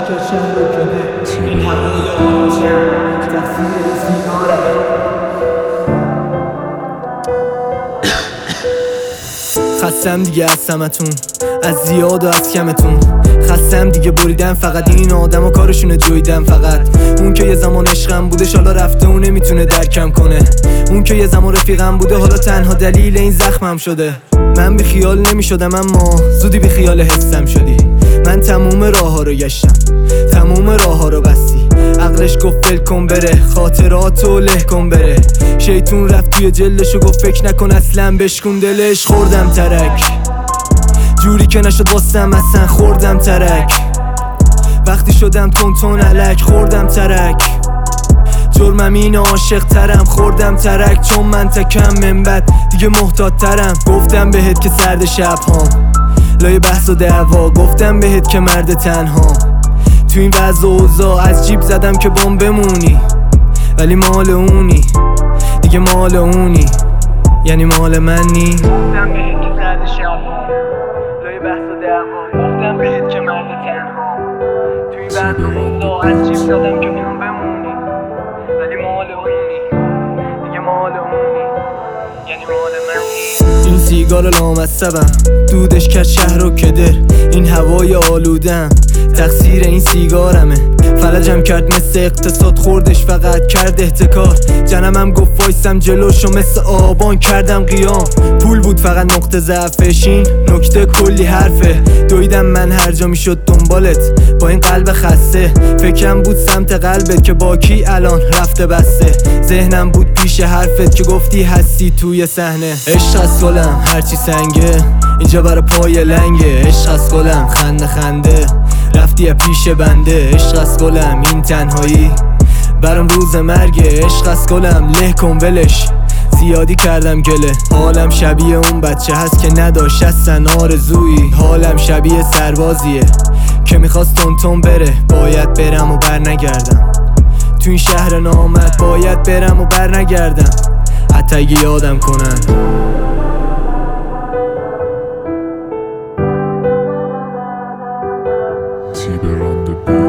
که شهر رو کنه این هوای آروشم تقصیر سیگاره. خستم دیگه از همتون، از زیاد و از کمتون. خستم دیگه بریدم فقط این آدم و کارشونه جویدم. فقط اون که یه زمان عشقم بودش حالا رفته و نمیتونه درکم کنه. اون که یه زمان رفیقم بوده حالا تنها دلیل این زخمم شده. من بی خیال نمیشدم اما زودی بی خیال حسم شدی. من تموم راه ها رو گشتم، تموم راه ها رو بستی. عقلش گفت ول کن بره، خاطراتو له کن بره. شیطون رفت توی جلدش و گفت فکر نکن اصلا بشکن دلش. خوردم ترک جوری که نشد واسم اصلا، خوردم ترک وقتی شدم تون علک. خوردم ترک جرمم اینه عاشق ترم. خوردم ترک چون من تکم من بد دیگه محتاط ترم. گفتم بهت که سرد شب هام لای بحث و دعوا. گفتم بهت که مرد تنها تو این وضع و اوضاع. از جیب زدم که بم بمونی ولی مال اونی دیگه، مال اونی یعنی مال منی. گفتم بهت که سرد شب هام لای بحث و دعوا. گفتم بهت که مرد تنها تو این وضع و اوضاع. از جیب زدم که بم بمونی ولی مال اونی دیگه، مال اونی یعنی مال منی. این سیگار لامصبم دودش کرد شهر رو کدر. این هوای آلودم تقصیر این سیگارمه. فلجم کرد مثل اقتصاد، خوردش فقط کرد احتکار. جنمم گفت وایسم جلوشو مثل آبان کردم قیام. پول بود فقط نقطه ضعفش، این نکته کلی حرفه. دویدم من هر جا میشد دنبالت با این قلب خسته. فکرم بود سمت قلبت که با کی الان رفته بسته. ذهنم بود پیش حرفت که گفتی هستی توی صحنه. عشق از گلم هرچی سنگه اینجا برا پای لنگه. عشق از گلم خنده خنده رفتی پیش بنده. عشق از گلم این تنهایی برام روز مرگه. عشق از گلم له کن ولش، زیادی کردم گله. حالم شبیه اون بچه هست که نداشت اصلا آرزویی. حالم شبیه سربازیه که میخواست تون بره. باید برم و بر نگردم تو این شهر نامت. باید برم و بر نگردم حتی اگه یادم کنن. Tiber on the beat.